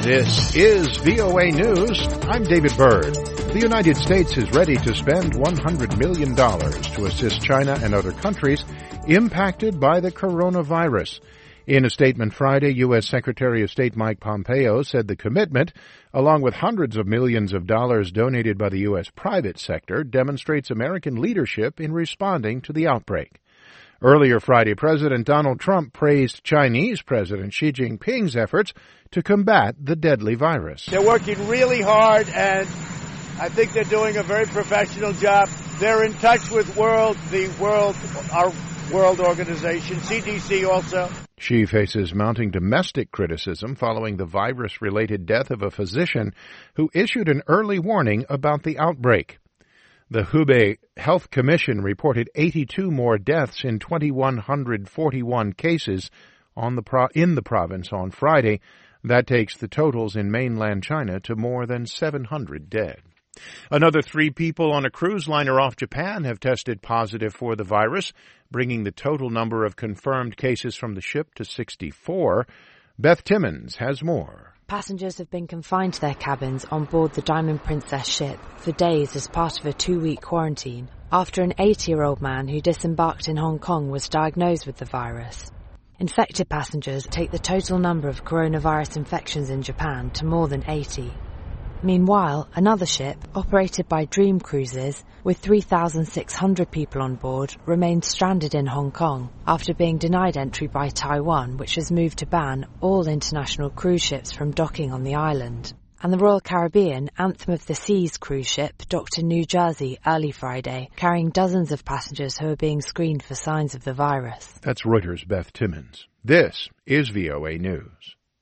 This is VOA News. I'm David Byrd. The United States is ready to spend $100 million to assist China and other countries impacted by the coronavirus. In a statement Friday, U.S. Secretary of State Mike Pompeo said the commitment, along with hundreds of millions of dollars donated by the U.S. private sector, demonstrates American leadership in responding to the outbreak. Earlier Friday, President Donald Trump praised Chinese President Xi Jinping's efforts to combat the deadly virus. They're working really hard, and I think they're doing a very professional job. They're in touch with our world organization, CDC also. Xi faces mounting domestic criticism following the virus-related death of a physician who issued an early warning about the outbreak. The Hubei Health Commission reported 82 more deaths in 2,141 cases in the province on Friday. That takes the totals in mainland China to more than 700 dead. Another 3 people on a cruise liner off Japan have tested positive for the virus, bringing the total number of confirmed cases from the ship to 64. Beth Timmons has more. Passengers have been confined to their cabins on board the Diamond Princess ship for days as part of a 2-week quarantine after an 80-year-old man who disembarked in Hong Kong was diagnosed with the virus. Infected passengers take the total number of coronavirus infections in Japan to more than 80. Meanwhile, another ship, operated by Dream Cruises, with 3,600 people on board, remained stranded in Hong Kong after being denied entry by Taiwan, which has moved to ban all international cruise ships from docking on the island. And the Royal Caribbean Anthem of the Seas cruise ship docked in New Jersey early Friday, carrying dozens of passengers who are being screened for signs of the virus. That's Reuters' Beth Timmons. This is VOA News.